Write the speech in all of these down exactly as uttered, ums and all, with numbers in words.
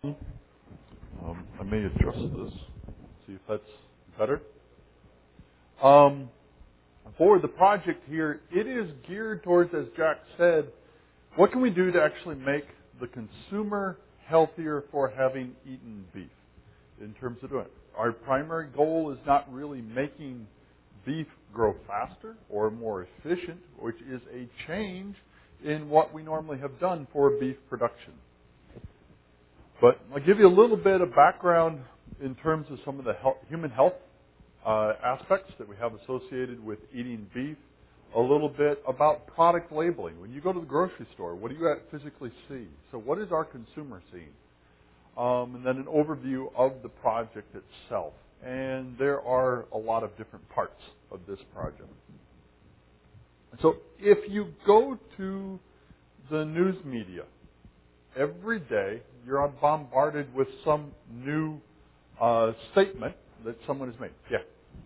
Um, I may adjust this, see if that's better. Um, for the project here, it is geared towards, as Jack said, what can we do to actually make the consumer healthier for having eaten beef in terms of doing it. Our primary goal is not really making beef grow faster or more efficient, which is a change in what we normally have done for beef production. But I'll give you a little bit of background in terms of some of the health, human health uh, aspects that we have associated with eating beef. A little bit about product labeling. When you go to the grocery store, what do you physically see? So what is our consumer seeing? Um, and then an overview of the project itself. And there are a lot of different parts of this project. So if you go to the news media, every day you're bombarded with some new uh, statement that someone has made. Yeah.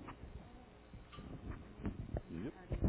Yep.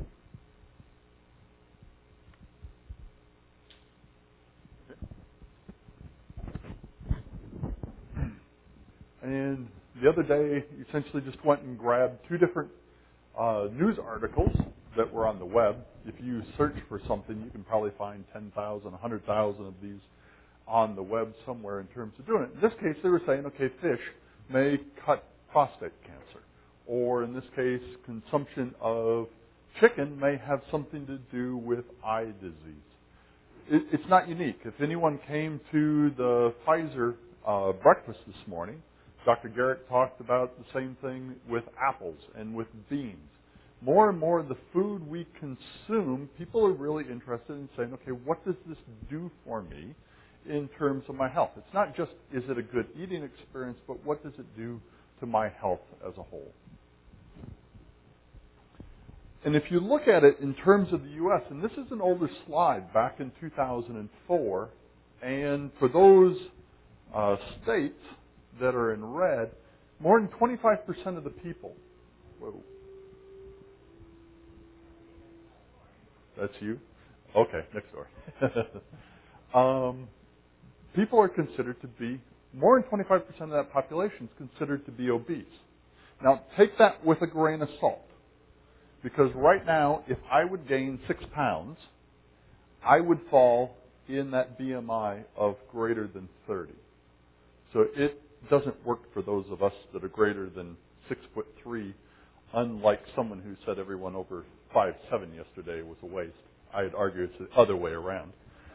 And the other day, you essentially just went and grabbed two different uh, news articles that were on the web. If you search for something, you can probably find ten thousand, one hundred thousand of these on the web somewhere in terms of doing it. In this case, they were saying, okay, fish may cut prostate cancer. Or in this case, consumption of chicken may have something to do with eye disease. It, it's not unique. If anyone came to the Pfizer uh, breakfast this morning, Doctor Garrett talked about the same thing with apples and with beans. More and more of the food we consume, people are really interested in saying, okay, what does this do for me in terms of my health? It's not just, is it a good eating experience, but what does it do to my health as a whole? And if you look at it in terms of the U S, and this is an older slide back in two thousand four, and for those uh, states that are in red, more than twenty-five percent of the people, whoa, that's you? Okay, next door. um, people are considered to be, more than twenty-five percent of that population is considered to be obese. Now, take that with a grain of salt. Because right now, if I would gain six pounds, I would fall in that B M I of greater than thirty. So it doesn't work for those of us that are greater than six foot three, unlike someone who said everyone over five seven yesterday was a waste. I'd argue it's the other way around.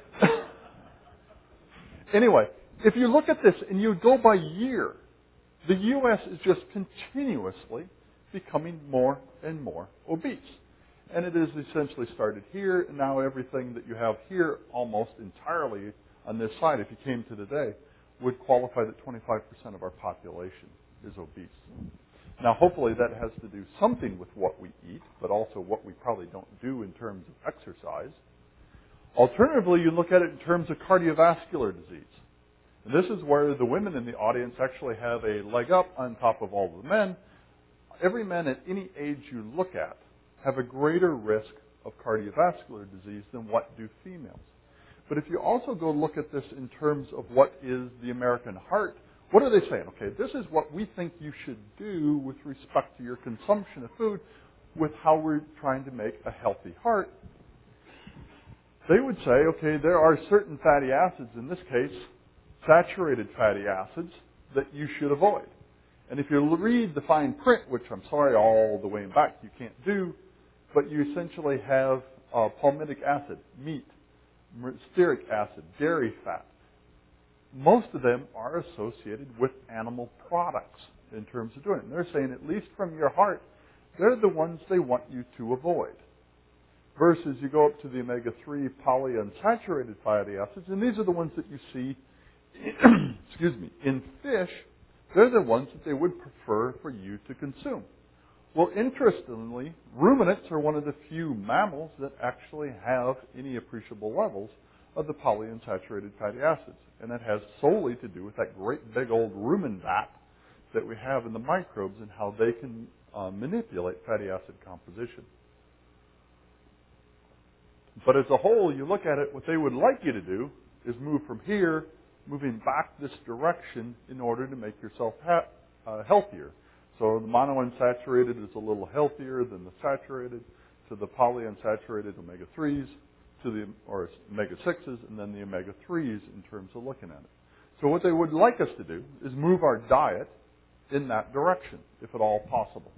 Anyway, if you look at this and you go by year, the U S is just continuously becoming more and more obese. And it has essentially started here, and now everything that you have here almost entirely on this side, if you came to today, would qualify that twenty-five percent of our population is obese. Now, hopefully that has to do something with what we eat, but also what we probably don't do in terms of exercise. Alternatively, you look at it in terms of cardiovascular disease. And this is where the women in the audience actually have a leg up on top of all the men. Every man at any age you look at have a greater risk of cardiovascular disease than what do females. But if you also go look at this in terms of what is the American heart, what are they saying? Okay, this is what we think you should do with respect to your consumption of food with how we're trying to make a healthy heart. They would say, okay, there are certain fatty acids, in this case, saturated fatty acids, that you should avoid. And if you read the fine print, which I'm sorry, all the way in back you can't do, but you essentially have uh, palmitic acid, meat, stearic acid, dairy fat. Most of them are associated with animal products in terms of doing it. And they're saying, at least from your heart, they're the ones they want you to avoid. Versus you go up to the omega three polyunsaturated fatty acids, and these are the ones that you see, excuse me, in fish. They're the ones that they would prefer for you to consume. Well, interestingly, ruminants are one of the few mammals that actually have any appreciable levels of the polyunsaturated fatty acids. And that has solely to do with that great big old rumen vat that we have in the microbes and how they can uh, manipulate fatty acid composition. But as a whole, you look at it, what they would like you to do is move from here, moving back this direction in order to make yourself ha- uh, healthier. So the monounsaturated is a little healthier than the saturated, to the polyunsaturated omega threes, to the or omega sixes, and then the omega threes in terms of looking at it. So what they would like us to do is move our diet in that direction, if at all possible.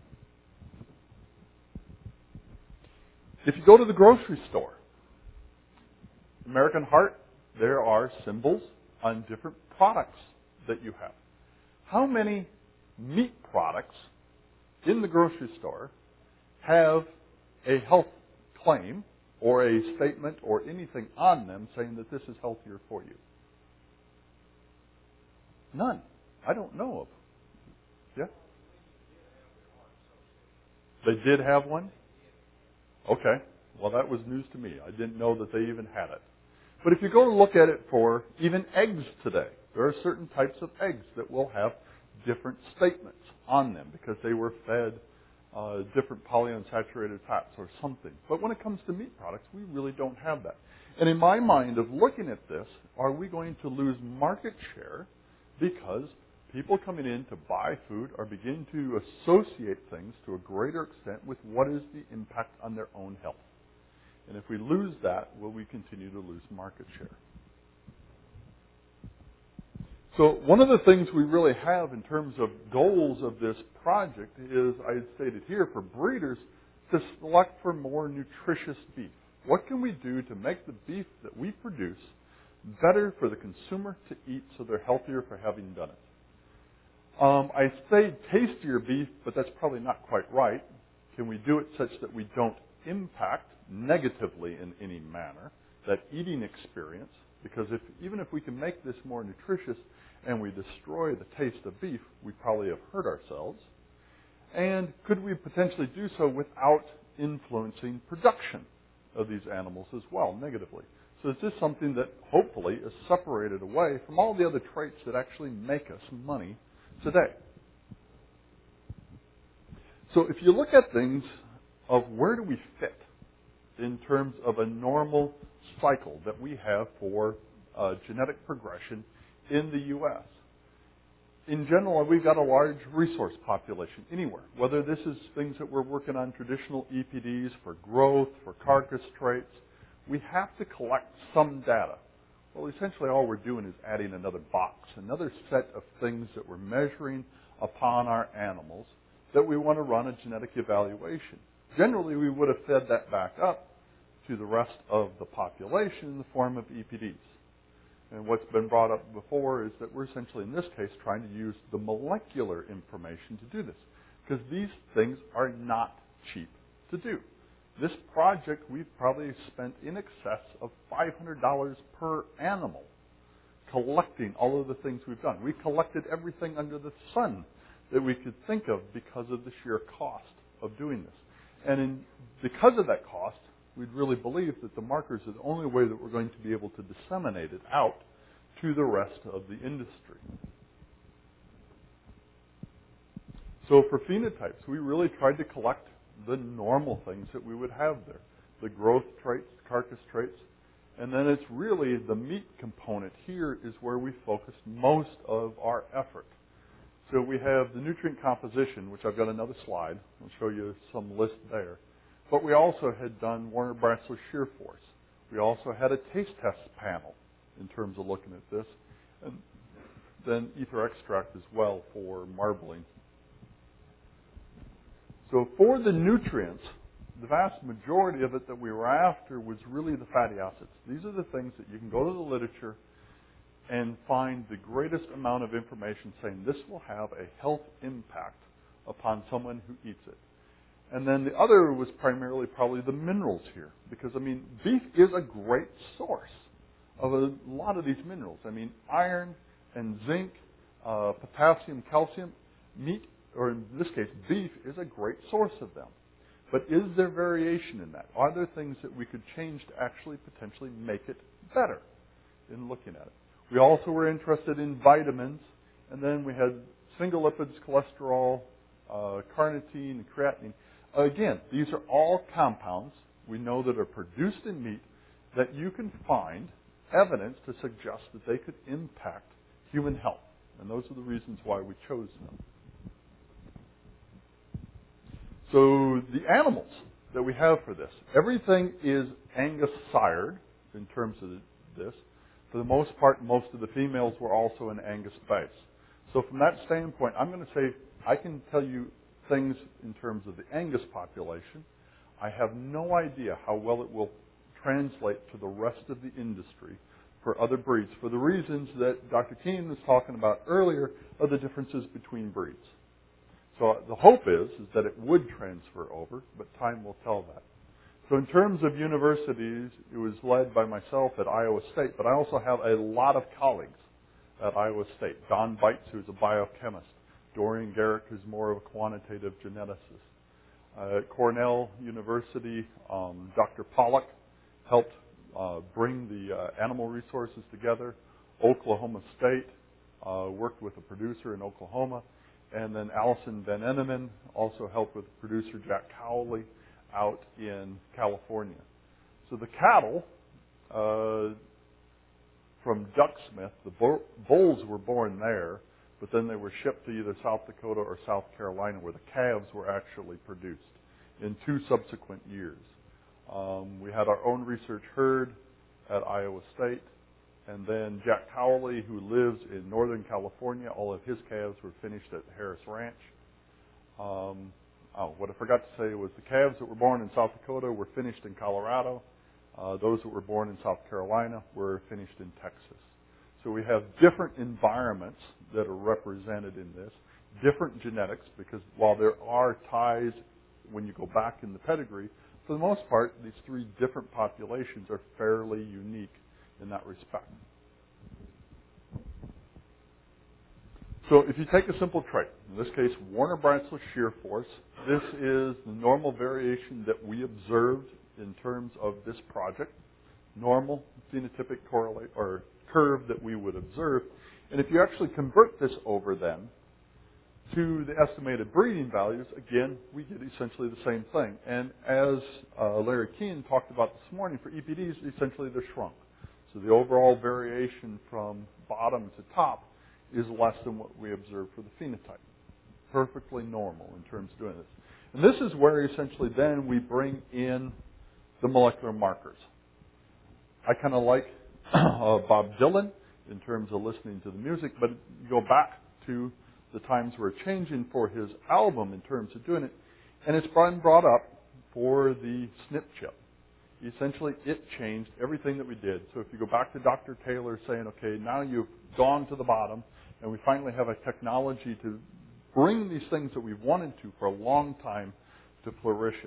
If you go to the grocery store, American Heart, there are symbols on different products that you have. How many meat products in the grocery store have a health claim or a statement or anything on them saying that this is healthier for you? None. I don't know of. Yeah? They did have one? Okay. Well, that was news to me. I didn't know that they even had it. But if you go to look at it for even eggs today, there are certain types of eggs that will have different statements on them because they were fed uh, different polyunsaturated fats or something. But when it comes to meat products, we really don't have that. And in my mind of looking at this, are we going to lose market share because people coming in to buy food are beginning to associate things to a greater extent with what is the impact on their own health? And if we lose that, will we continue to lose market share? So one of the things we really have in terms of goals of this project is, I had stated here, for breeders to select for more nutritious beef. What can we do to make the beef that we produce better for the consumer to eat so they're healthier for having done it? Um, I say tastier beef, but that's probably not quite right. Can we do it such that we don't impact negatively in any manner that eating experience? Because if even if we can make this more nutritious and we destroy the taste of beef, we probably have hurt ourselves. And could we potentially do so without influencing production of these animals as well negatively? So is this something that hopefully is separated away from all the other traits that actually make us money today? So if you look at things of where do we fit in terms of a normal cycle that we have for uh, genetic progression in the U S. In general, we've got a large resource population anywhere, whether this is things that we're working on, traditional E P Ds for growth, for carcass traits. We have to collect some data. Well, essentially all we're doing is adding another box, another set of things that we're measuring upon our animals that we want to run a genetic evaluation. Generally, we would have fed that back up to the rest of the population in the form of E P Ds. And what's been brought up before is that we're essentially, in this case, trying to use the molecular information to do this, because these things are not cheap to do. This project, we've probably spent in excess of five hundred dollars per animal collecting all of the things we've done. We collected everything under the sun that we could think of because of the sheer cost of doing this. And in, because of that cost, we'd really believe that the markers are the only way that we're going to be able to disseminate it out to the rest of the industry. So for phenotypes, we really tried to collect the normal things that we would have there. The growth traits, carcass traits, and then it's really the meat component here is where we focused most of our effort. So we have the nutrient composition, which I've got another slide. I'll show you some list there. But we also had done Werner-Brasseler shear force. We also had a taste test panel in terms of looking at this. And then ether extract as well for marbling. So for the nutrients, the vast majority of it that we were after was really the fatty acids. These are the things that you can go to the literature and find the greatest amount of information saying this will have a health impact upon someone who eats it. And then the other was primarily probably the minerals here. Because, I mean, beef is a great source of a lot of these minerals. I mean, iron and zinc, uh, potassium, calcium, meat, or in this case, beef, is a great source of them. But is there variation in that? Are there things that we could change to actually potentially make it better in looking at it? We also were interested in vitamins, and then we had single lipids, cholesterol, uh, carnitine, and creatinine. Again, these are all compounds we know that are produced in meat that you can find evidence to suggest that they could impact human health. And those are the reasons why we chose them. So the animals that we have for this, everything is Angus sired in terms of this. For the most part, most of the females were also in Angus base. So from that standpoint, I'm going to say I can tell you things in terms of the Angus population. I have no idea how well it will translate to the rest of the industry for other breeds, for the reasons that Doctor Keenan was talking about earlier of the differences between breeds. So the hope is, is that it would transfer over, but time will tell that. So in terms of universities, it was led by myself at Iowa State, but I also have a lot of colleagues at Iowa State. Don Bites, who's a biochemist. Dorian Garrick, who's more of a quantitative geneticist. Uh, at Cornell University, um, Doctor Pollack helped uh, bring the uh, animal resources together. Oklahoma State uh, worked with a producer in Oklahoma. And then Allison Van Enneman also helped with producer Jack Cowley out in California. So the cattle uh, from Ducksmith, the bulls were born there, but then they were shipped to either South Dakota or South Carolina, where the calves were actually produced in two subsequent years. Um, we had our own research herd at Iowa State, and then Jack Cowley, who lives in Northern California, all of his calves were finished at Harris Ranch. Um, oh, what I forgot to say was the calves that were born in South Dakota were finished in Colorado. Uh, those that were born in South Carolina were finished in Texas. So we have different environments that are represented in this, different genetics, because while there are ties when you go back in the pedigree, for the most part, these three different populations are fairly unique in that respect. So if you take a simple trait, in this case, Warner-Brasler shear force, this is the normal variation that we observed in terms of this project, normal phenotypic correlate or curve that we would observe. And if you actually convert this over then to the estimated breeding values, again, we get essentially the same thing. And as uh, Larry Keane talked about this morning, for E P Ds, essentially they're shrunk. So the overall variation from bottom to top is less than what we observe for the phenotype. Perfectly normal in terms of doing this. And this is where essentially then we bring in the molecular markers. I kind of like uh, Bob Dylan in terms of listening to the music, but you go back to the times we're changing for his album in terms of doing it, and it's been brought up for the S N P chip. Essentially, it changed everything that we did. So if you go back to Doctor Taylor saying, okay, now you've gone to the bottom, and we finally have a technology to bring these things that we've wanted to for a long time to fruition.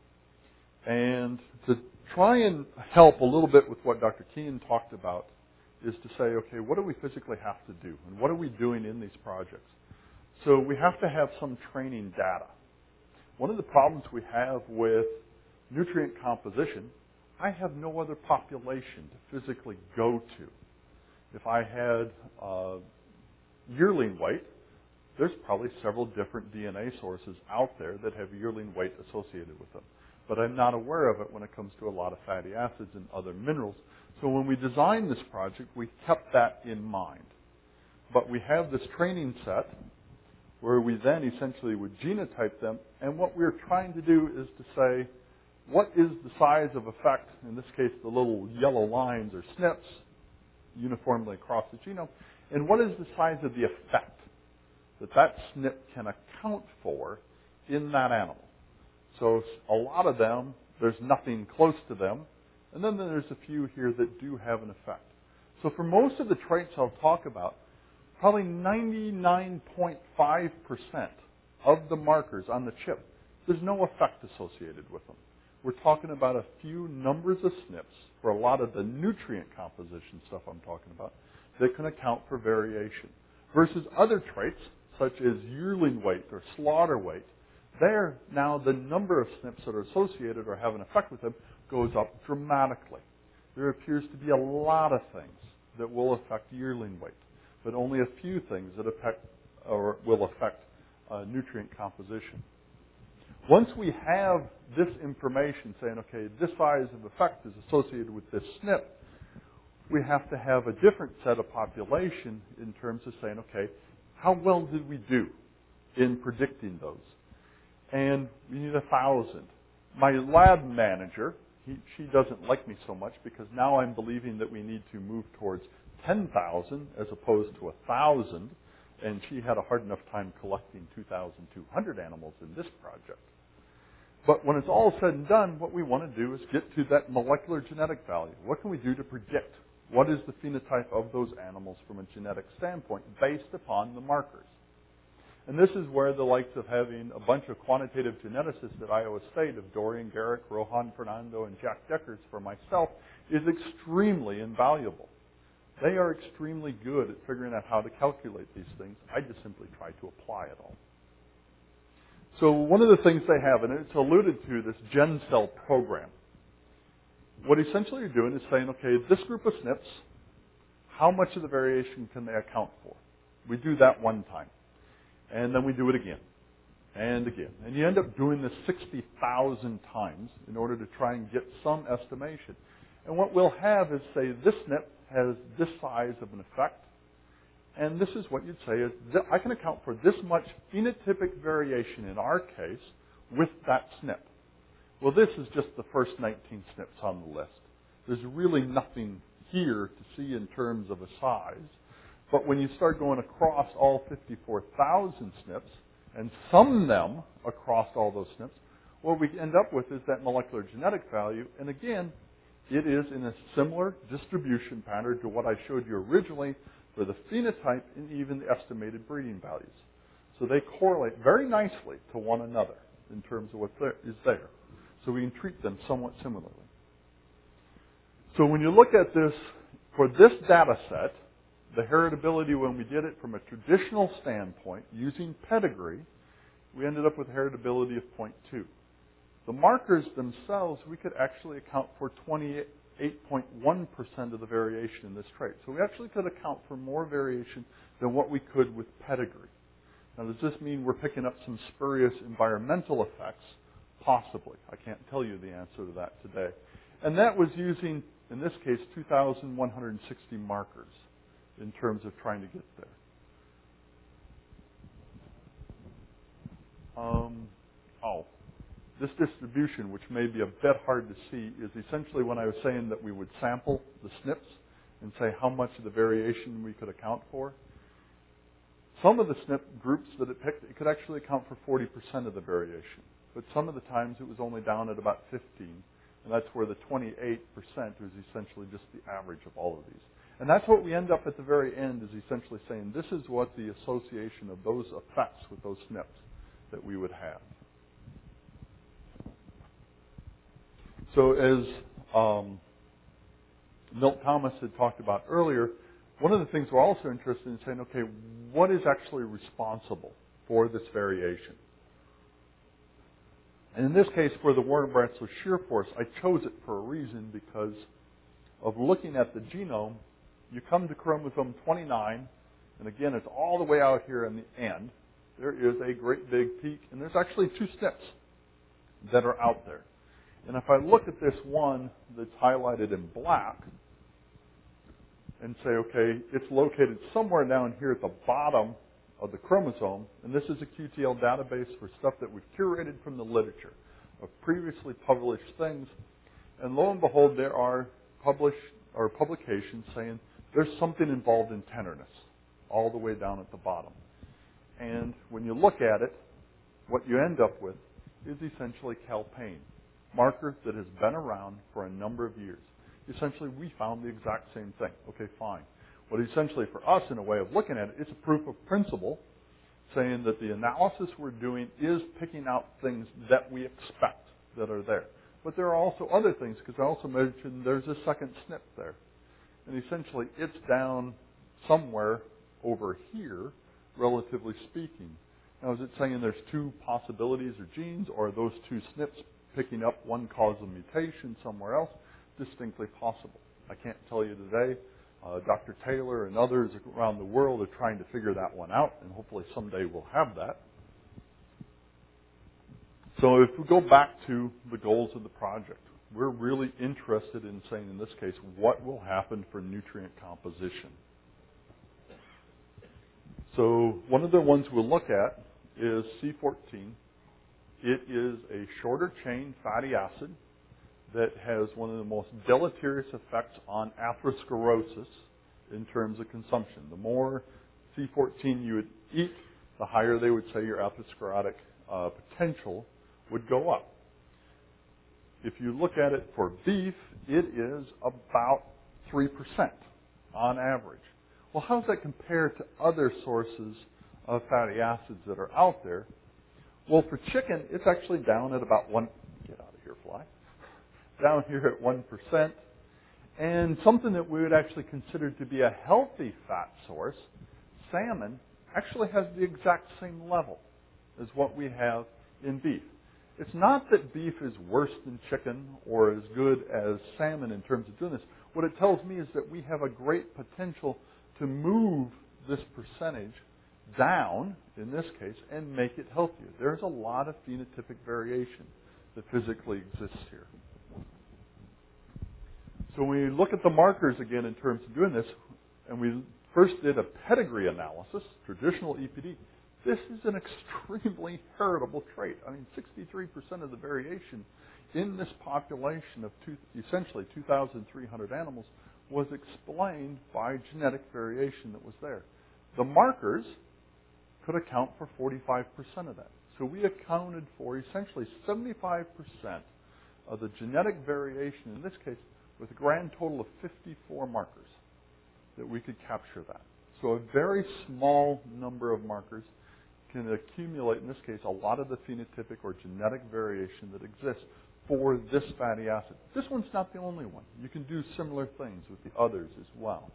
And to try and help a little bit with what Doctor Keane talked about is to say, okay, what do we physically have to do? And what are we doing in these projects? So we have to have some training data. One of the problems we have with nutrient composition, I have no other population to physically go to. If I had uh, yearling weight, there's probably several different D N A sources out there that have yearling weight associated with them. But I'm not aware of it when it comes to a lot of fatty acids and other minerals. So when we designed this project, we kept that in mind. But we have this training set where we then essentially would genotype them. And what we're trying to do is to say, what is the size of effect, in this case the little yellow lines or S N Ps uniformly across the genome, and what is the size of the effect that that S N P can account for in that animal. So a lot of them, there's nothing close to them, and then there's a few here that do have an effect. So for most of the traits I'll talk about, probably ninety-nine point five percent of the markers on the chip, there's no effect associated with them. We're talking about a few numbers of S N Ps for a lot of the nutrient composition stuff I'm talking about that can account for variation. Versus other traits, such as yearling weight or slaughter weight, there now the number of S N Ps that are associated or have an effect with them goes up dramatically. There appears to be a lot of things that will affect yearling weight, but only a few things that affect or will affect uh, nutrient composition. Once we have this information saying, okay, this size of effect is associated with this S N P, we have to have a different set of population in terms of saying, okay, how well did we do in predicting those? And we need a thousand. My lab manager, he, she doesn't like me so much because now I'm believing that we need to move towards ten thousand as opposed to one thousand, and she had a hard enough time collecting two thousand two hundred animals in this project. But when it's all said and done, what we want to do is get to that molecular genetic value. What can we do to predict what is the phenotype of those animals from a genetic standpoint based upon the markers? And this is where the likes of having a bunch of quantitative geneticists at Iowa State, of Dorian Garrick, Rohan Fernando, and Jack Deckers for myself, is extremely invaluable. They are extremely good at figuring out how to calculate these things. I just simply try to apply it all. So one of the things they have, and it's alluded to, this GenCell program. What essentially you're doing is saying, okay, this group of S N Ps, how much of the variation can they account for? We do that one time. And then we do it again. And again. And you end up doing this sixty thousand times in order to try and get some estimation. And what we'll have is, say, this S N P has this size of an effect. And this is what you'd say is, I can account for this much phenotypic variation in our case with that S N P. Well, this is just the first nineteen S N Ps on the list. There's really nothing here to see in terms of a size. But when you start going across all fifty-four thousand S N Ps and sum them across all those S N Ps, what we end up with is that molecular genetic value. And again, it is in a similar distribution pattern to what I showed you originally for the phenotype and even the estimated breeding values. So they correlate very nicely to one another in terms of what there, is there. So we can treat them somewhat similarly. So when you look at this, for this data set, the heritability when we did it from a traditional standpoint, using pedigree, we ended up with heritability of zero point two. The markers themselves, we could actually account for twenty-eight point one percent of the variation in this trait. So we actually could account for more variation than what we could with pedigree. Now, does this mean we're picking up some spurious environmental effects? Possibly. I can't tell you the answer to that today. And that was using, in this case, two thousand one hundred sixty markers in terms of trying to get there. Um, oh, this distribution, which may be a bit hard to see, is essentially when I was saying that we would sample the S N Ps and say how much of the variation we could account for. Some of the S N P groups that it picked, it could actually account for forty percent of the variation. But some of the times it was only down at about fifteen. And that's where the twenty-eight percent is essentially just the average of all of these. And that's what we end up at the very end, is essentially saying this is what the association of those effects with those S N Ps that we would have. So as um, Milt Thomas had talked about earlier, one of the things we're also interested in saying, okay, what is actually responsible for this variation? And in this case, for the Warner Brasler shear force, I chose it for a reason because of looking at the genome. You come to chromosome twenty-nine, and again, it's all the way out here in the end. There is a great big peak, and there's actually two S N Ps that are out there. And if I look at this one that's highlighted in black and say, okay, it's located somewhere down here at the bottom of the chromosome, and this is a Q T L database for stuff that we've curated from the literature of previously published things, and lo and behold, there are published or publications saying there's something involved in tenderness all the way down at the bottom. And when you look at it, what you end up with is essentially calpain, marker that has been around for a number of years. Essentially, we found the exact same thing. Okay, fine. What essentially for us, in a way of looking at it, it's a proof of principle, saying that the analysis we're doing is picking out things that we expect that are there. But there are also other things, because I also mentioned there's a second S N P there. And essentially, it's down somewhere over here, relatively speaking. Now, is it saying there's two possibilities or genes, or are those two S N Ps picking up one causal mutation somewhere else? Distinctly possible. I can't tell you today. Uh, Doctor Taylor and others around the world are trying to figure that one out, and hopefully someday we'll have that. So if we go back to the goals of the project, we're really interested in saying, in this case, what will happen for nutrient composition. So one of the ones we'll look at is C fourteen. It is a shorter chain fatty acid that has one of the most deleterious effects on atherosclerosis in terms of consumption. The more C fourteen you would eat, the higher they would say your atherosclerotic uh, potential would go up. If you look at it for beef, it is about three percent on average. Well, how does that compare to other sources of fatty acids that are out there? Well, for chicken, it's actually down at about one, get out of here, fly, down here at one percent. And something that we would actually consider to be a healthy fat source, salmon, actually has the exact same level as what we have in beef. It's not that beef is worse than chicken or as good as salmon in terms of doing this. What it tells me is that we have a great potential to move this percentage down, in this case, and make it healthier. There's a lot of phenotypic variation that physically exists here. So when we look at the markers again in terms of doing this, and we first did a pedigree analysis, traditional E P D, this is an extremely heritable trait. I mean, sixty-three percent of the variation in this population of two, essentially two thousand three hundred animals was explained by genetic variation that was there. The markers could account for forty-five percent of that. So we accounted for essentially seventy-five percent of the genetic variation, in this case, with a grand total of fifty-four markers that we could capture that. So a very small number of markers can accumulate, in this case, a lot of the phenotypic or genetic variation that exists for this fatty acid. This one's not the only one. You can do similar things with the others as well.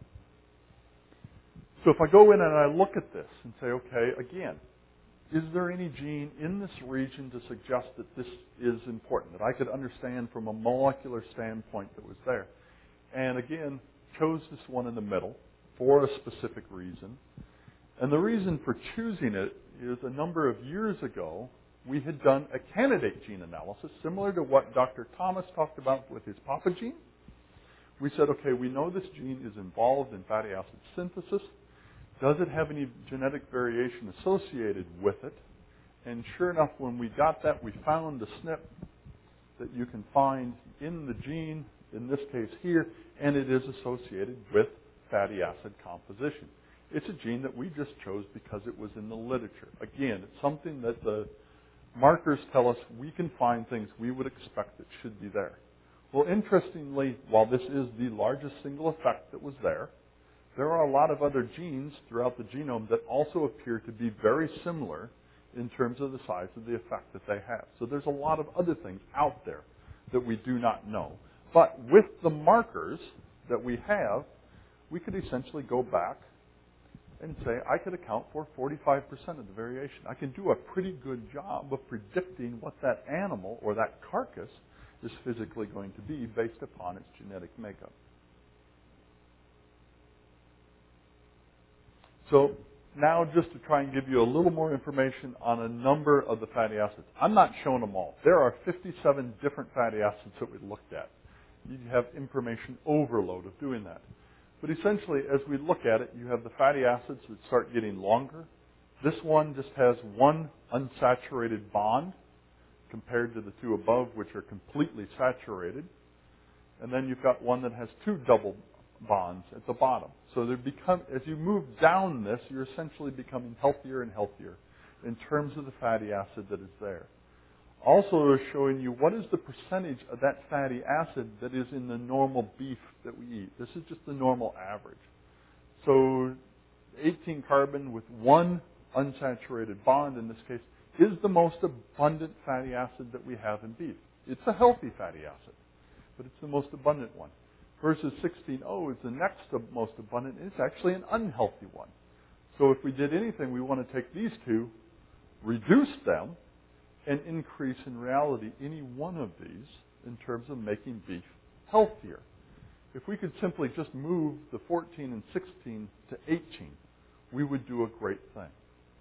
So if I go in and I look at this and say, okay, again, is there any gene in this region to suggest that this is important, that I could understand from a molecular standpoint that was there? And again, chose this one in the middle for a specific reason. And the reason for choosing it is a number of years ago, we had done a candidate gene analysis, similar to what Doctor Thomas talked about with his Papa gene. We said, okay, we know this gene is involved in fatty acid synthesis. Does it have any genetic variation associated with it? And sure enough, when we got that, we found the S N P that you can find in the gene, in this case here, and it is associated with fatty acid composition. It's a gene that we just chose because it was in the literature. Again, it's something that the markers tell us we can find things we would expect that should be there. Well, interestingly, while this is the largest single effect that was there, there are a lot of other genes throughout the genome that also appear to be very similar in terms of the size of the effect that they have. So there's a lot of other things out there that we do not know. But with the markers that we have, we could essentially go back and say, I could account for forty-five percent of the variation. I can do a pretty good job of predicting what that animal or that carcass is physically going to be based upon its genetic makeup. So now just to try and give you a little more information on a number of the fatty acids. I'm not showing them all. There are fifty-seven different fatty acids that we looked at. You have information overload of doing that. But essentially, as we look at it, you have the fatty acids that start getting longer. This one just has one unsaturated bond compared to the two above, which are completely saturated. And then you've got one that has two double bonds at the bottom. So they become, as you move down this, you're essentially becoming healthier and healthier in terms of the fatty acid that is there. Also, they're showing you what is the percentage of that fatty acid that is in the normal beef that we eat. This is just the normal average. So eighteen carbon with one unsaturated bond, in this case, is the most abundant fatty acid that we have in beef. It's a healthy fatty acid, but it's the most abundant one. Versus sixteen O is the next most abundant, and it's actually an unhealthy one. So if we did anything, we want to take these two, reduce them, and increase in reality any one of these in terms of making beef healthier. If we could simply just move the fourteen and sixteen to eighteen, we would do a great thing.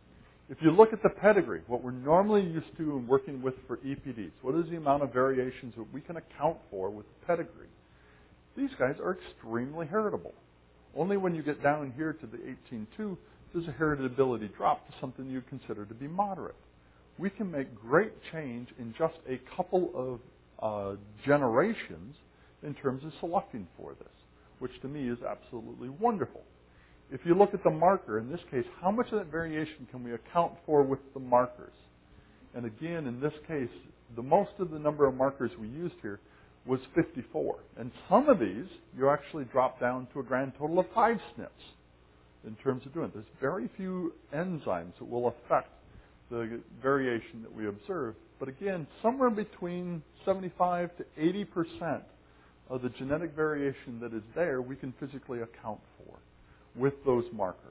If you look at the pedigree, what we're normally used to in working with for E P Ds, what is the amount of variations that we can account for with the pedigree? These guys are extremely heritable. Only when you get down here to the eighteen two does the heritability drop to something you consider to be moderate. We can make great change in just a couple of uh, generations in terms of selecting for this, which to me is absolutely wonderful. If you look at the marker, in this case, how much of that variation can we account for with the markers? And again, in this case, the most of the number of markers we used here was fifty-four. And some of these, you actually drop down to a grand total of five S N Ps in terms of doing it. There's very few enzymes that will affect the variation that we observe. But again, somewhere between seventy-five to eighty percent of the genetic variation that is there, we can physically account for with those markers.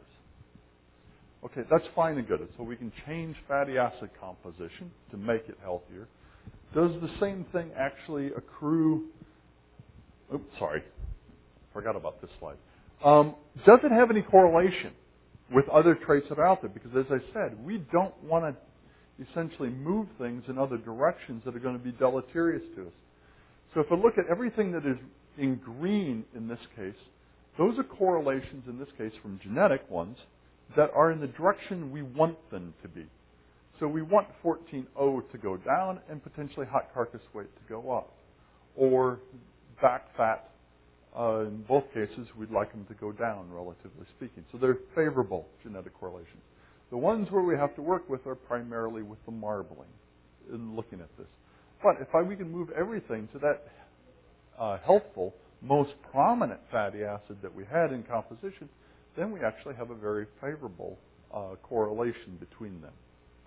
Okay, that's fine and good. So we can change fatty acid composition to make it healthier. Does the same thing actually accrue? Oops, sorry. Forgot about this slide. Um, does it have any correlation with other traits that are out there? Because as I said, we don't want to essentially move things in other directions that are going to be deleterious to us. So if we look at everything that is in green in this case, those are correlations in this case from genetic ones that are in the direction we want them to be. So we want fourteen O to go down and potentially hot carcass weight to go up. Or back fat, uh, in both cases, we'd like them to go down, relatively speaking. So they're favorable genetic correlations. The ones where we have to work with are primarily with the marbling in looking at this. But if I, we can move everything to that uh, helpful, most prominent fatty acid that we had in composition, then we actually have a very favorable uh, correlation between them.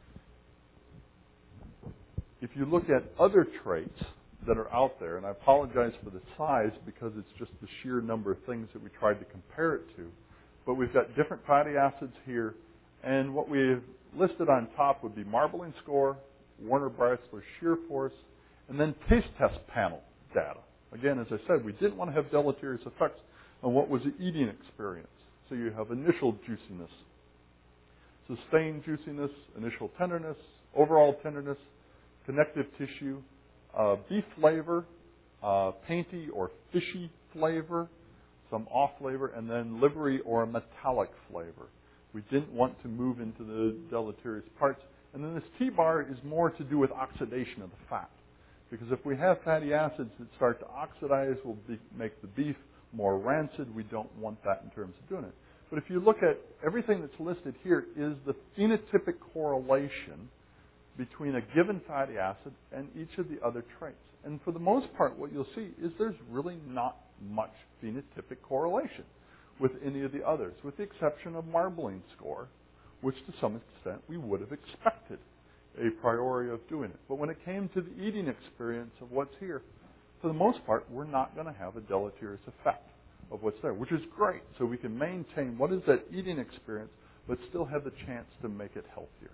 If you look at other traits that are out there, and I apologize for the size because it's just the sheer number of things that we tried to compare it to, but we've got different fatty acids here, and what we've listed on top would be marbling score, Werner-Breitzler shear force, and then taste test panel data. Again, as I said, we didn't want to have deleterious effects on what was the eating experience. So you have initial juiciness, sustained juiciness, initial tenderness, overall tenderness, connective tissue, uh, beef flavor, uh, painty or fishy flavor, some off flavor, and then livery or metallic flavor. We didn't want to move into the deleterious parts. And then this T-bar is more to do with oxidation of the fat. Because if we have fatty acids that start to oxidize, will be, make the beef more rancid. We don't want that in terms of doing it. But if you look at everything that's listed here is the phenotypic correlation between a given fatty acid and each of the other traits. And for the most part, what you'll see is there's really not much phenotypic correlation with any of the others, with the exception of marbling score, which to some extent we would have expected a priori of doing it. But when it came to the eating experience of what's here, for the most part, we're not going to have a deleterious effect of what's there, which is great. So we can maintain what is that eating experience, but still have the chance to make it healthier.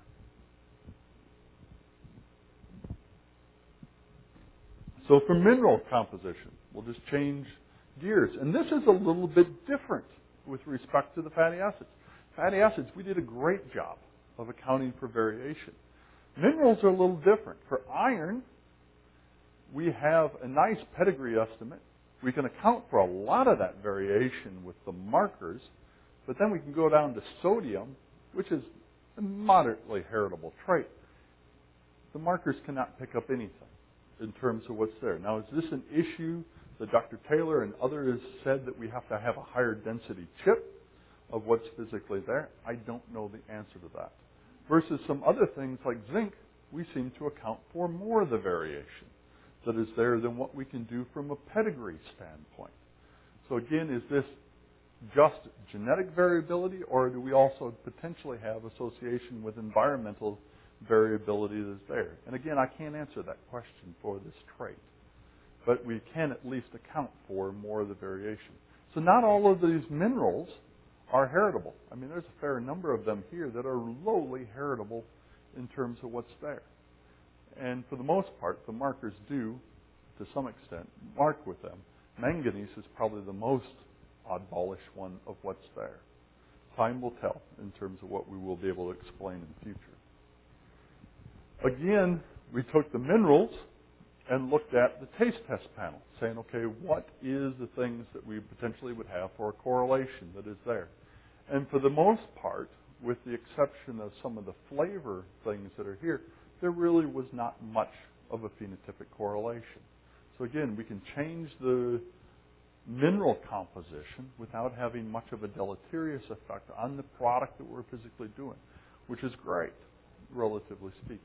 So for mineral composition, we'll just change gears. And this is a little bit different with respect to the fatty acids. Fatty acids, we did a great job of accounting for variation. Minerals are a little different. For iron, we have a nice pedigree estimate. We can account for a lot of that variation with the markers, but then we can go down to sodium, which is a moderately heritable trait. The markers cannot pick up anything in terms of what's there. Now, is this an issue that Doctor Taylor and others said that we have to have a higher density chip of what's physically there? I don't know the answer to that. Versus some other things like zinc, we seem to account for more of the variation that is there than what we can do from a pedigree standpoint. So again, is this just genetic variability, or do we also potentially have association with environmental variability that's there? And again, I can't answer that question for this trait, but we can at least account for more of the variation. So not all of these minerals are heritable. I mean, there's a fair number of them here that are lowly heritable in terms of what's there. And for the most part, the markers do, to some extent, mark with them. Manganese is probably the most oddballish one of what's there. time will tell in terms of what we will be able to explain in the future. Again, we took the minerals and looked at the taste test panel, saying, okay, what is the things that we potentially would have for a correlation that is there? And for the most part, with the exception of some of the flavor things that are here, there really was not much of a phenotypic correlation. So again, we can change the mineral composition without having much of a deleterious effect on the product that we're physically doing, which is great, relatively speaking.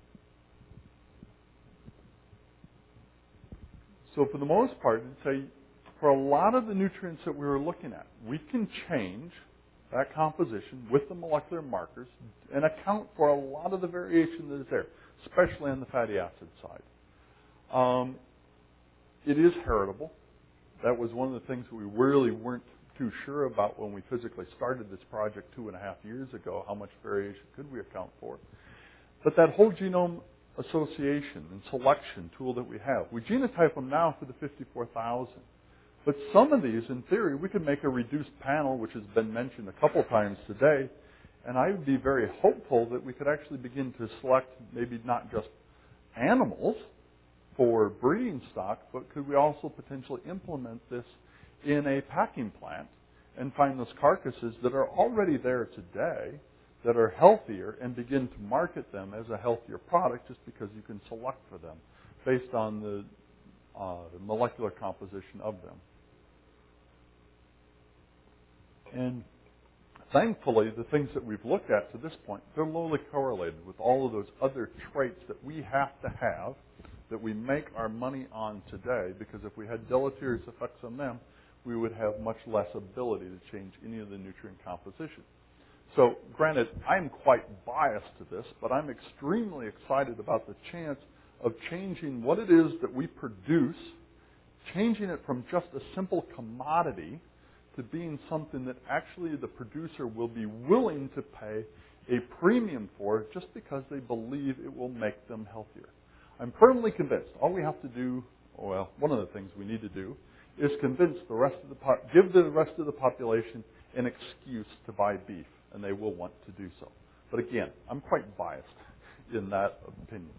So for the most part, I'd say for a lot of the nutrients that we were looking at, we can change that composition with the molecular markers and account for a lot of the variation that is there, especially on the fatty acid side. Um, it is heritable. That was one of the things that we really weren't too sure about when we physically started this project two and a half years ago, how much variation could we account for. But that whole genome association and selection tool that we have, we genotype them now for the fifty-four thousand. But some of these, in theory, we could make a reduced panel, which has been mentioned a couple times today, and I would be very hopeful that we could actually begin to select maybe not just animals for breeding stock, but could we also potentially implement this in a packing plant and find those carcasses that are already there today that are healthier and begin to market them as a healthier product just because you can select for them based on the, uh, the molecular composition of them. And thankfully, the things that we've looked at to this point, they're lowly correlated with all of those other traits that we have to have that we make our money on today, because if we had deleterious effects on them, we would have much less ability to change any of the nutrient composition. So, granted, I'm quite biased to this, but I'm extremely excited about the chance of changing what it is that we produce, changing it from just a simple commodity to being something that actually the producer will be willing to pay a premium for just because they believe it will make them healthier. I'm firmly convinced all we have to do, well, one of the things we need to do is convince the rest of the po- give the rest of the population an excuse to buy beef, and they will want to do so. But again, I'm quite biased in that opinion.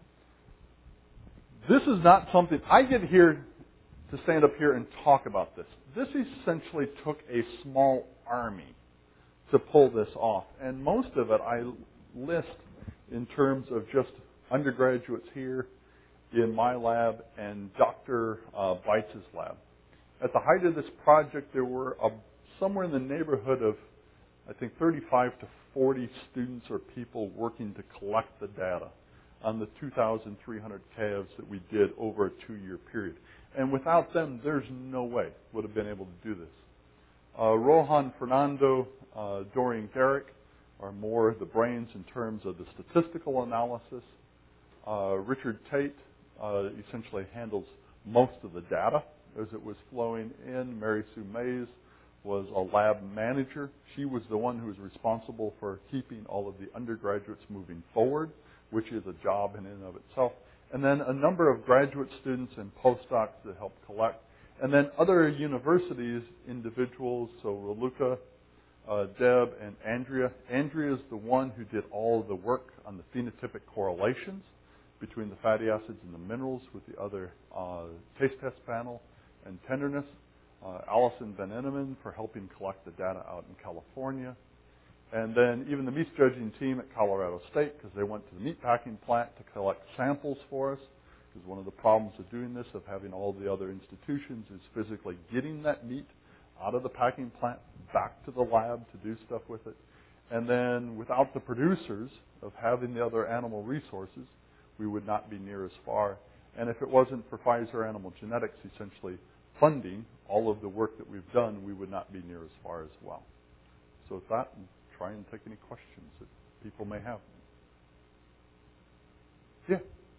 This is not something I get here to stand up here and talk about this. This essentially took a small army to pull this off, and most of it I list in terms of just undergraduates here in my lab and Doctor Uh, Beitz's lab. At the height of this project, there were a, somewhere in the neighborhood of, I think, thirty-five to forty students or people working to collect the data on the two thousand three hundred calves that we did over a two-year period. And without them, there's no way we would have been able to do this. Uh, Rohan Fernando, uh, Dorian Garrick are more the brains in terms of the statistical analysis. Uh, Richard Tate uh, essentially handles most of the data as it was flowing in. Mary Sue Mays was a lab manager. She was the one who was responsible for keeping all of the undergraduates moving forward, which is a job in and of itself. And then a number of graduate students and postdocs that helped collect. And then other universities, individuals, so Raluca, uh, Deb, and Andrea. Andrea is the one who did all of the work on the phenotypic correlations between the fatty acids and the minerals with the other uh, taste test panel and tenderness. Uh, Allison Van Enneman for helping collect the data out in California. And then even the meat judging team at Colorado State, because they went to the meat packing plant to collect samples for us. Because one of the problems of doing this, of having all the other institutions, is physically getting that meat out of the packing plant back to the lab to do stuff with it. And then without the producers of having the other animal resources, we would not be near as far. And if it wasn't for Pfizer Animal Genetics essentially funding all of the work that we've done, we would not be near as far as well. So with that, I'll try and take any questions that people may have. Yeah.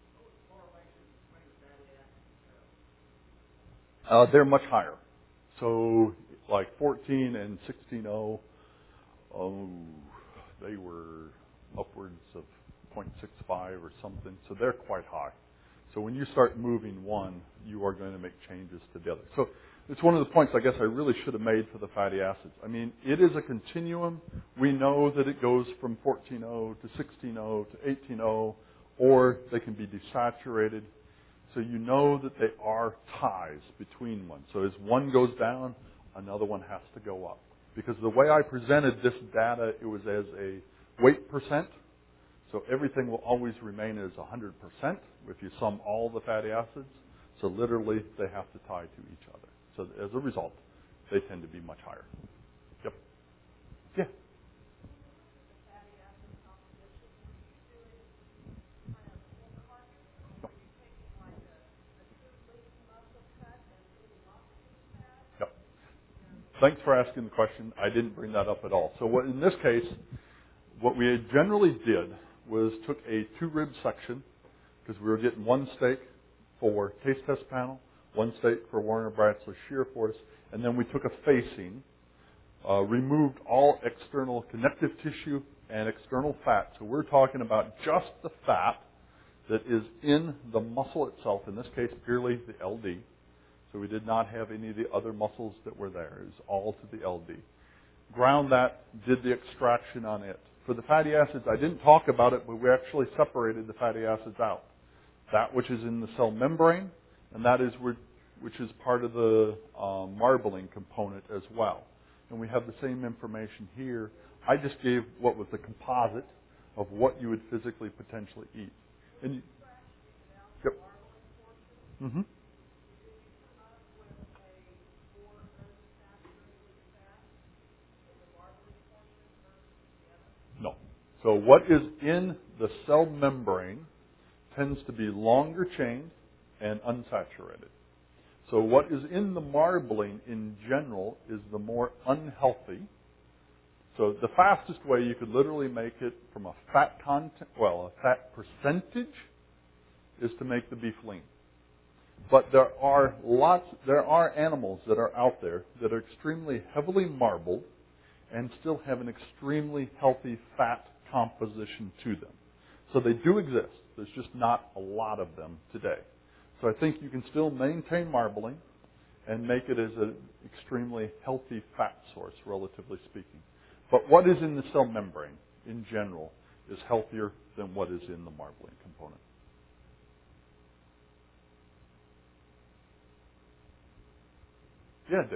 Uh, they're much higher. So like fourteen and sixteen oh, oh, they were upwards of zero point six five or something. So they're quite high. So when you start moving one, you are going to make changes to the other. So It's one of the points I guess I really should have made for the fatty acids. I mean, it is a continuum. We know that it goes from fourteen oh to sixteen oh to eighteen oh, or they can be desaturated. So you know that they are ties between one. So as one goes down, another one has to go up. Because the way I presented this data, it was as a weight percent. So everything will always remain as one hundred percent if you sum all the fatty acids. So literally, they have to tie to each other. So as a result, they tend to be much higher. Yep. Yeah. No. Yep. Thanks for asking the question. I didn't bring that up at all. So what, in this case, what we generally did was took a two-rib section, because we were getting one steak for taste test panel, one steak for Warner Bratzel shear force, and then we took a facing, uh, removed all external connective tissue and external fat. So we're talking about just the fat that is in the muscle itself, in this case purely the L D. So we did not have any of the other muscles that were there. It was all to the L D. Ground that, did the extraction on it. For the fatty acids, I didn't talk about it, but we actually separated the fatty acids out. That which is in the cell membrane, and that is where, which is part of the uh, marbling component as well. And we have the same information here. I just gave what was the composite of what you would physically potentially eat. And you, yep. Mm-hmm. No. So what is in the cell membrane tends to be longer chain and unsaturated. So what is in the marbling in general is the more unhealthy. So the fastest way you could literally make it from a fat content, well, a fat percentage, is to make the beef lean. But there are lots, there are animals that are out there that are extremely heavily marbled and still have an extremely healthy fat composition to them. So they do exist. There's just not a lot of them today. So I think you can still maintain marbling and make it as an extremely healthy fat source, relatively speaking. But what is in the cell membrane, in general, is healthier than what is in the marbling component. Yeah, Dick.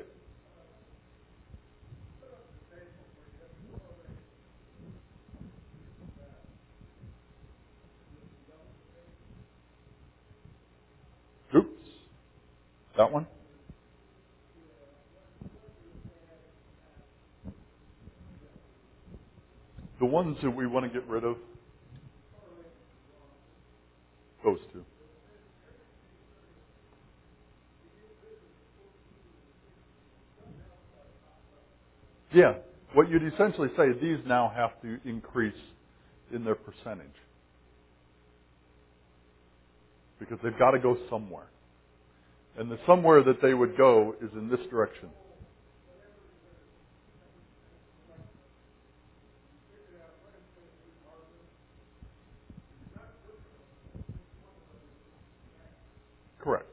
Oops. That one? The ones that we want to get rid of, those two. Yeah. What you'd essentially say, these now have to increase in their percentage. Because they've got to go somewhere. And the somewhere that they would go is in this direction. Correct.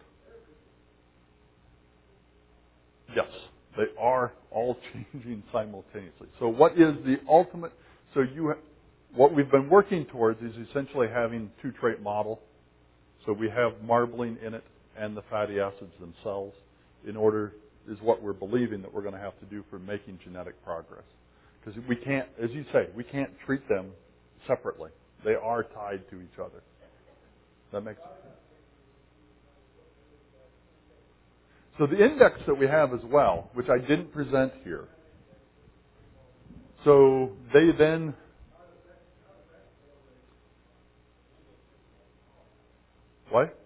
Yes. They are all changing simultaneously. So what is the ultimate? So you, ha- what we've been working towards is essentially having two trait model. So we have marbling in it and the fatty acids themselves in order, is what we're believing that we're going to have to do for making genetic progress. Because we can't, as you say, we can't treat them separately. They are tied to each other. That makes sense. So the index that we have as well, which I didn't present here. So they then, what?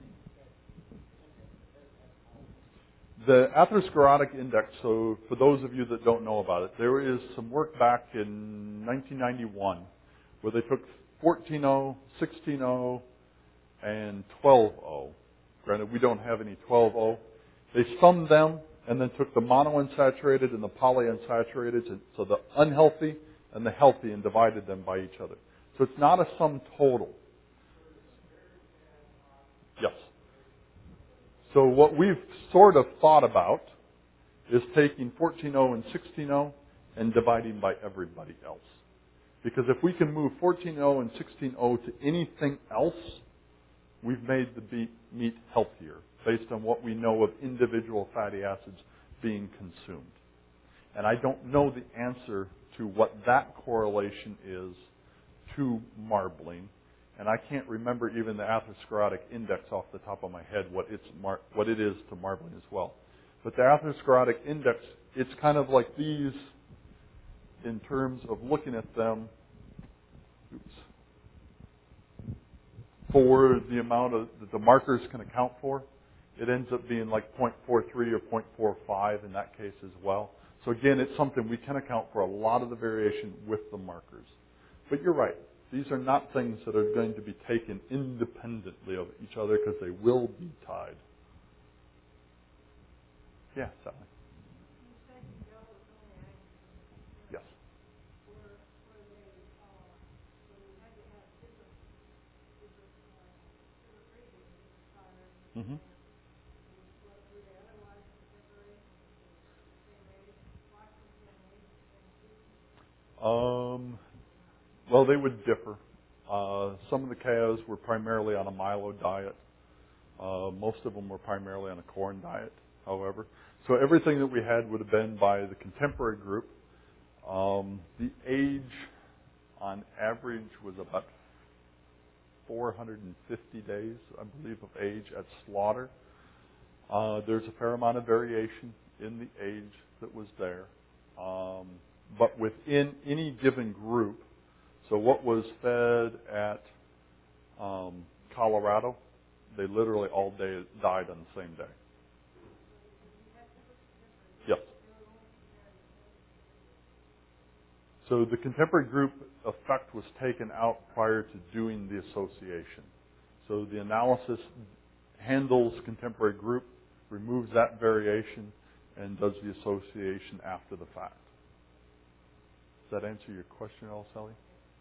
The atherosclerotic index, so for those of you that don't know about it, there is some work back in nineteen ninety-one where they took fourteen oh, sixteen oh, and twelve oh. Granted, we don't have any twelve oh. They summed them and then took the monounsaturated and the polyunsaturated, and so the unhealthy and the healthy, and divided them by each other. So it's not a sum total. Yes. So what we've sort of thought about is taking fourteen oh and sixteen oh and dividing by everybody else. Because if we can move fourteen oh and sixteen oh to anything else, we've made the beet, meat healthier based on what we know of individual fatty acids being consumed. And I don't know the answer to what that correlation is to marbling. And I can't remember even the atherosclerotic index off the top of my head, what, it's mar- what it is to marbling as well. But the atherosclerotic index, it's kind of like these in terms of looking at them. Oops. For the amount of that the markers can account for, it ends up being like zero point four three or zero point four five in that case as well. So again, it's something we can account for a lot of the variation with the markers. But you're right. These are not things that are going to be taken independently of each other because they will be tied. Yeah, Sally. Yes. Mm-hmm. Um, well, they would differ. Uh, some of the cows were primarily on a milo diet. Uh, most of them were primarily on a corn diet, however. So everything that we had would have been by the contemporary group. Um, the age, on average, was about four hundred fifty days, I believe, of age at slaughter. Uh, there's a fair amount of variation in the age that was there. Um, but within any given group, so what was fed at um, Colorado, they literally all day died on the same day. Yes. So the contemporary group effect was taken out prior to doing the association. So the analysis handles contemporary group, removes that variation, and does the association after the fact. Does that answer your question at all, Sally?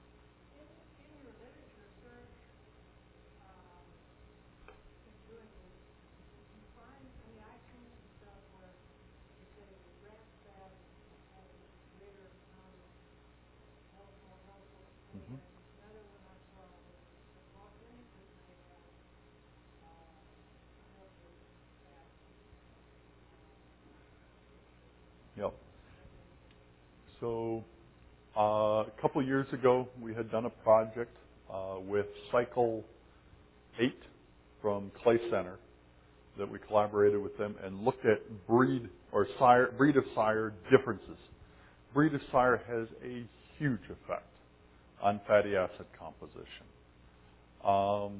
Mm-hmm. Yep. So uh, a couple years ago, we had done a project uh, with Cycle eight from Clay Center that we collaborated with them and looked at breed or sire, breed of sire differences. Breed of sire has a huge effect on fatty acid composition. Um,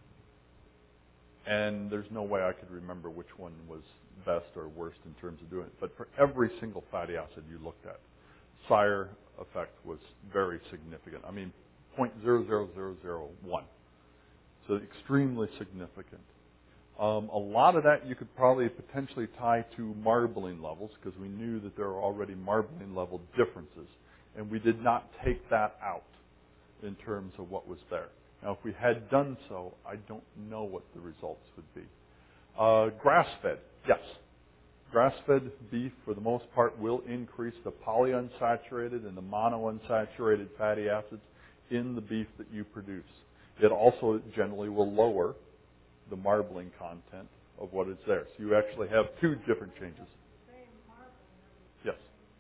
and there's no way I could remember which one was best or worst in terms of doing it. But for every single fatty acid you looked at, sire effect was very significant. I mean, zero point zero zero zero zero one. So extremely significant. Um, a lot of that you could probably potentially tie to marbling levels because we knew that there were already marbling level differences. And we did not take that out in terms of what was there. Now, if we had done so, I don't know what the results would be. Uh, grass-fed, yes. Grass-fed beef, for the most part, will increase the polyunsaturated and the monounsaturated fatty acids in the beef that you produce. It also generally will lower the marbling content of what is there. So you actually have two different changes. Yes.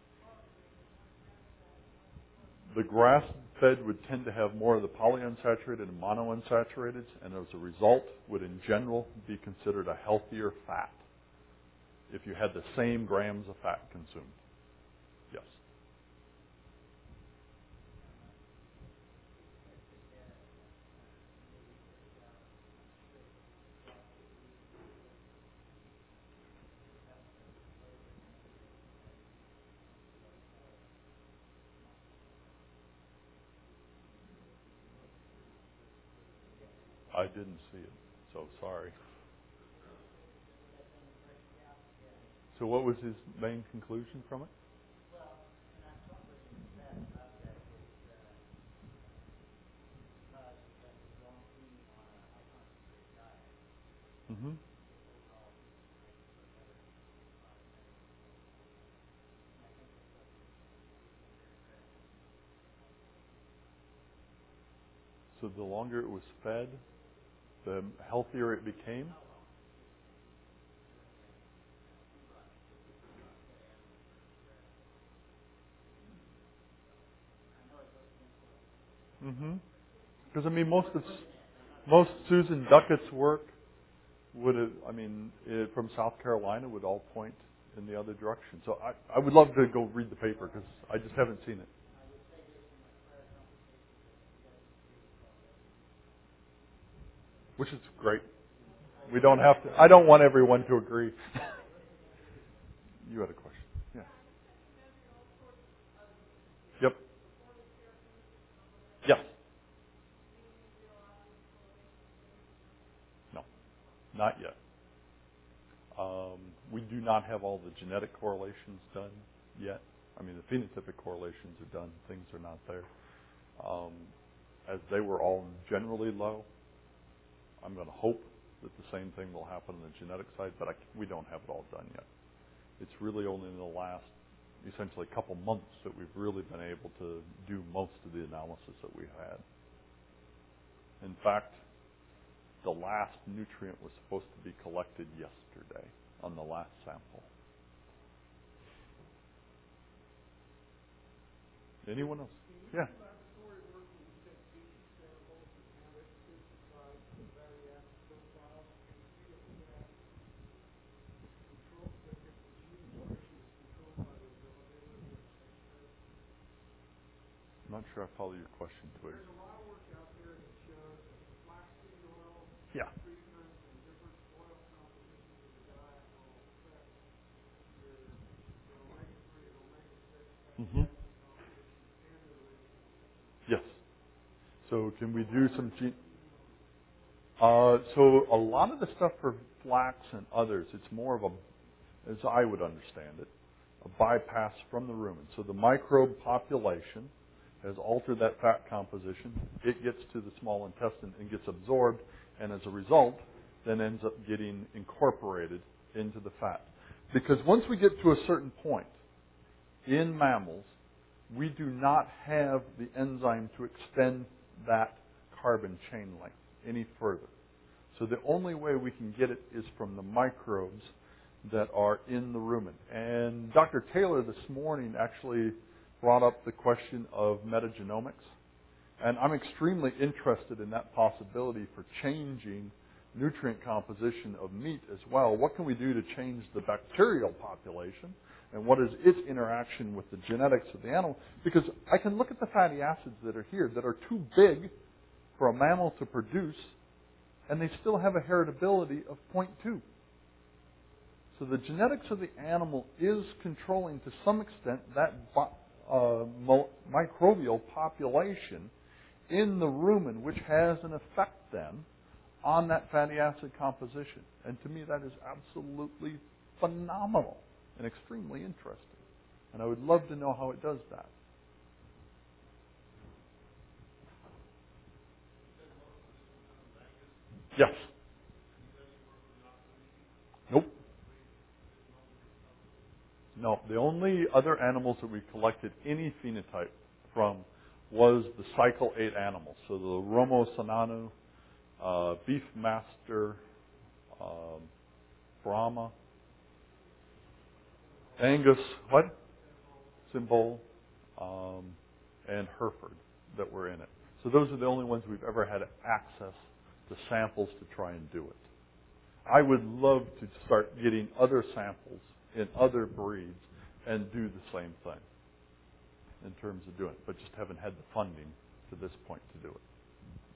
The grass-fed would tend to have more of the polyunsaturated and monounsaturated, and as a result would in general be considered a healthier fat if you had the same grams of fat consumed. Yes. I didn't see it, so sorry. So what was his main conclusion from it? Mm-hmm. So the longer it was fed, the healthier it became. Mm-hmm. Because I mean, most of most Susan Duckett's work would have, I mean, it, from South Carolina would all point in the other direction. So I, I would love to go read the paper because I just haven't seen it. Which is great. We don't have to. I don't want everyone to agree. You had a question. Yeah. Yep. Yes. No. Not yet. Um, we do not have all the genetic correlations done yet. I mean, the phenotypic correlations are done. Things are not there. Um, as they were all generally low, I'm going to hope that the same thing will happen on the genetic side, but I, we don't have it all done yet. It's really only in the last, essentially, couple months that we've really been able to do most of the analysis that we had. In fact, the last nutrient was supposed to be collected yesterday on the last sample. Anyone else? Yeah. I'm not sure I follow your question to it. Yeah. Mm-hmm. Yes. So can we do some gene? Uh, so a lot of the stuff for flax and others, it's more of a, as I would understand it, a bypass from the rumen. So the microbe population has altered that fat composition. It gets to the small intestine and gets absorbed, and as a result, then ends up getting incorporated into the fat. Because once we get to a certain point in mammals, we do not have the enzyme to extend that carbon chain length any further. So the only way we can get it is from the microbes that are in the rumen. And Doctor Taylor this morning actually brought up the question of metagenomics. And I'm extremely interested in that possibility for changing nutrient composition of meat as well. What can we do to change the bacterial population? And what is its interaction with the genetics of the animal? Because I can look at the fatty acids that are here that are too big for a mammal to produce, and they still have a heritability of zero point two. So the genetics of the animal is controlling to some extent that uh, microbial population in the rumen, which has an effect then on that fatty acid composition. And to me, that is absolutely phenomenal and extremely interesting. And I would love to know how it does that. Yes. Nope. No. The only other animals that we collected any phenotype from was the cycle eight animals. So the Romo Sananu, uh, Beef Master, um, Brahma, Angus, what? Symbol, um, and Hereford that were in it. So those are the only ones we've ever had access to samples to try and do it. I would love to start getting other samples in other breeds and do the same thing in terms of doing it, but just haven't had the funding to this point to do it.